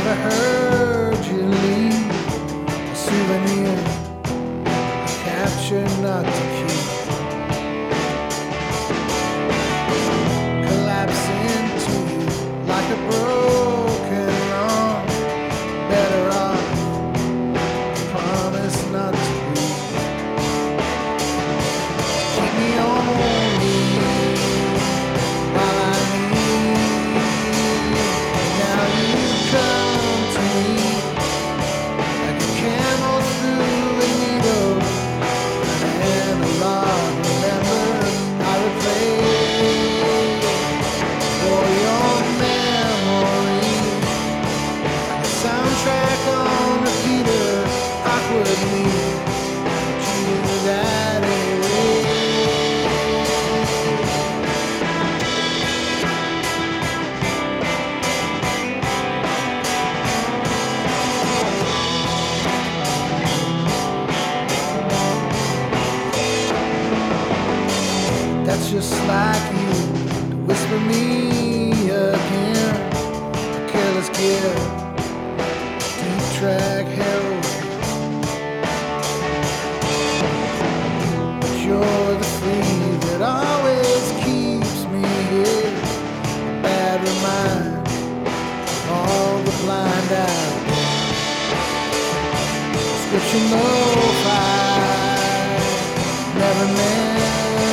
Never heard you leave a souvenir, a capture not to keep. Collapse into you like a broken arm. Better off, promise not to breathe. Keep me only while I need. Now you come to me like a camel through a needle, an analog. Remember, I replay for your memory, like a soundtrack on repeater, awkwardly. Treat you that way. That's just like you to whisper me again. A careless gift, deep track hell. But you're the free that always keeps me here. A bad reminder of all the blind out there. Prescription lo-fi, never meant.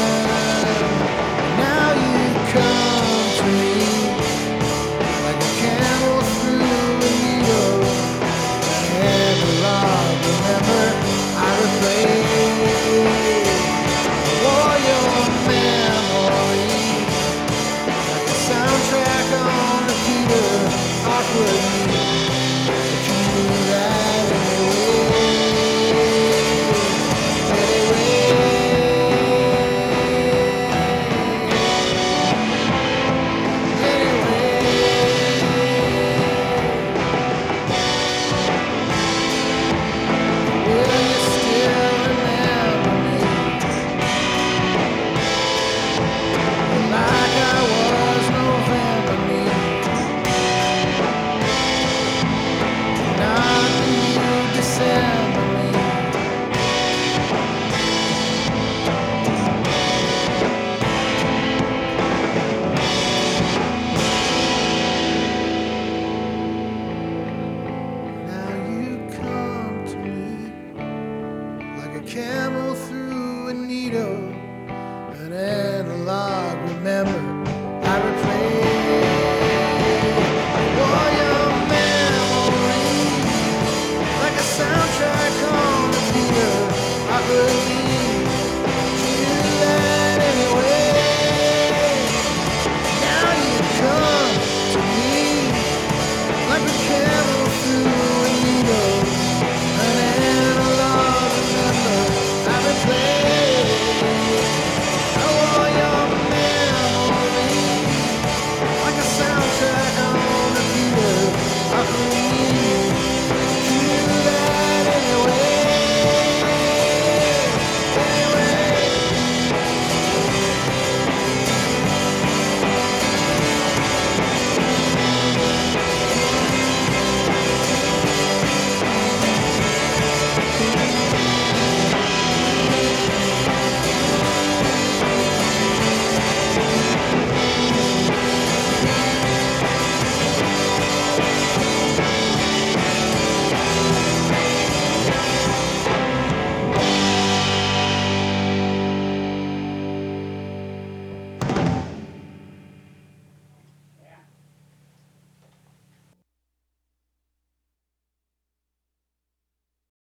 Now you come to me like a camel through a needle, an analog. Remember, I replay for your memory, like a soundtrack on repeater, awkwardly.